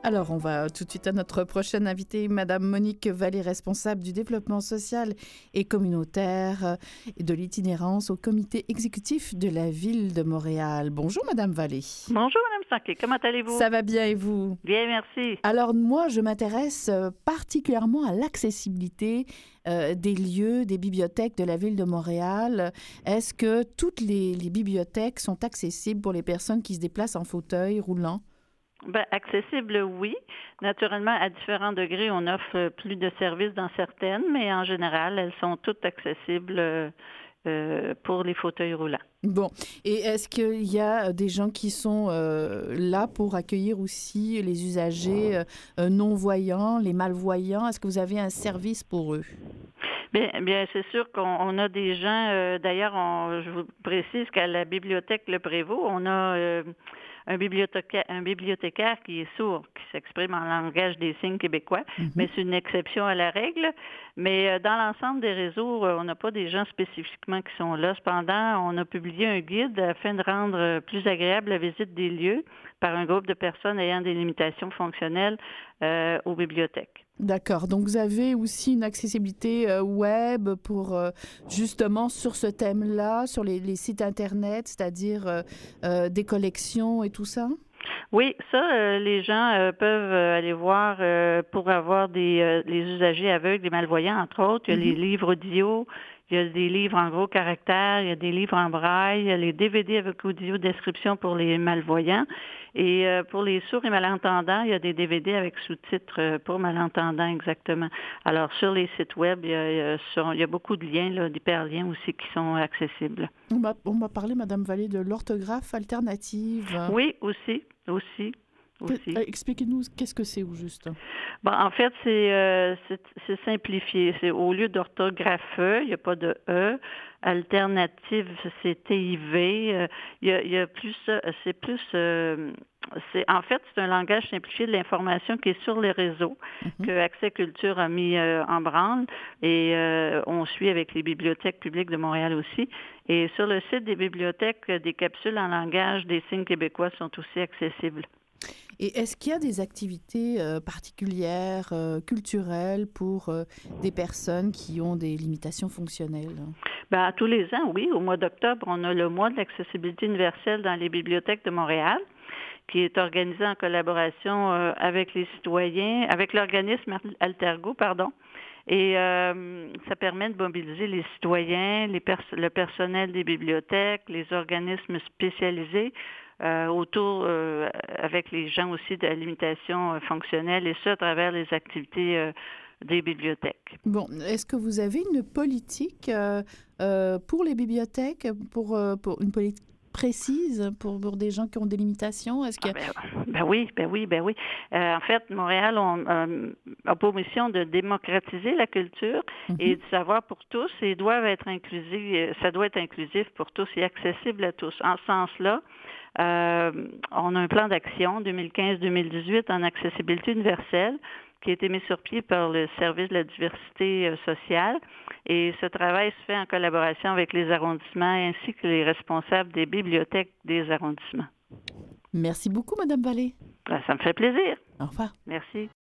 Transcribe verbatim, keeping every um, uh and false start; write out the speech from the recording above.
Alors, on va tout de suite à notre prochaine invitée, Madame Monique Vallée, responsable du développement social et communautaire euh, et de l'itinérance au comité exécutif de la Ville de Montréal. Bonjour, Madame Vallée. Bonjour, Madame Sanquet. Comment allez-vous? Ça va bien et vous? Bien, merci. Alors, moi, je m'intéresse euh, particulièrement à l'accessibilité euh, des lieux, des bibliothèques de la Ville de Montréal. Est-ce que toutes les, les bibliothèques sont accessibles pour les personnes qui se déplacent en fauteuil roulant? Ben, accessible, oui. Naturellement, à différents degrés, on offre plus de services dans certaines, mais en général, elles sont toutes accessibles euh, euh, pour les fauteuils roulants. Bon, et est-ce qu'il y a des gens qui sont euh, là pour accueillir aussi les usagers euh, non-voyants, les malvoyants? Est-ce que vous avez un service pour eux? Bien, bien, c'est sûr qu'on on a des gens, euh, d'ailleurs, on- je vous précise qu'à la bibliothèque Le Prévost, on a euh, un bibliothécaire, un bibliothécaire qui est sourd, qui s'exprime en langage des signes québécois, Mhm. mais c'est une exception à la règle. Mais euh, dans l'ensemble des réseaux, euh, on n'a pas des gens spécifiquement qui sont là. Cependant, on a publié un guide afin de rendre euh, plus agréable la visite des lieux par un groupe de personnes ayant des limitations fonctionnelles euh, aux bibliothèques. D'accord. Donc, vous avez aussi une accessibilité euh, web pour euh, justement sur ce thème-là, sur les, les sites Internet, c'est-à-dire euh, euh, des collections et tout ça? Oui, ça, euh, les gens euh, peuvent euh, aller voir euh, pour avoir des euh, les usagers aveugles, des malvoyants, entre autres. Il y a les Mhm. livres audio, il y a des livres en gros caractères, il y a des livres en braille, il y a les D V D avec audio description pour les malvoyants. Et euh, pour les sourds et malentendants, il y a des D V D avec sous-titres euh, pour malentendants exactement. Alors, sur les sites web, il y a, il y a, sur- il y a beaucoup de liens, là, d'hyperliens aussi qui sont accessibles. On m'a on m'a parlé, Madame Vallée, de l'orthographe alternative. Oui, aussi, aussi, Que- aussi. euh, Expliquez-nous qu'est-ce que c'est au juste. Bon, en fait, c'est euh, c'est c'est simplifié. C'est au lieu d'orthographe, il n'y a pas de E. Alternative, c'est T I V. Euh, Il y a, il y a plus, euh, c'est plus, euh, c'est en fait, c'est un langage simplifié de l'information qui est sur les réseaux Mhm. que Accès Culture a mis euh, en branle et euh, on suit avec les bibliothèques publiques de Montréal aussi. Et sur le site des bibliothèques, des capsules en langage des signes québécois sont aussi accessibles. Et est-ce qu'il y a des activités euh, particulières, euh, culturelles pour euh, des personnes qui ont des limitations fonctionnelles? Ben, tous les ans, oui. Au mois d'octobre, on a le mois de l'accessibilité universelle dans les bibliothèques de Montréal, qui est organisé en collaboration euh, avec les citoyens, avec l'organisme Altergo, pardon. Et euh, ça permet de mobiliser les citoyens, les pers- le personnel des bibliothèques, les organismes spécialisés euh, autour, euh, avec les gens aussi de la limitation euh, fonctionnelle, et ça à travers les activités euh, des bibliothèques. Bon, est-ce que vous avez une politique euh, euh, pour les bibliothèques, pour, euh, pour une politique précise pour, pour des gens qui ont des limitations? Est-ce Ah que... ben, ben oui, ben oui, ben oui. Euh, en fait, Montréal on, euh, a pour mission de démocratiser la culture et Mhm. du savoir pour tous et doivent être inclusifs, ça doit être inclusif pour tous et accessible à tous. En ce sens-là, euh, on a un plan d'action deux mille quinze deux mille dix-huit en accessibilité universelle qui a été mis sur pied par le service de la diversité euh, sociale. Et ce travail se fait en collaboration avec les arrondissements ainsi que les responsables des bibliothèques des arrondissements. Merci beaucoup, Madame Vallée. Ben, ça me fait plaisir. Au revoir. Merci.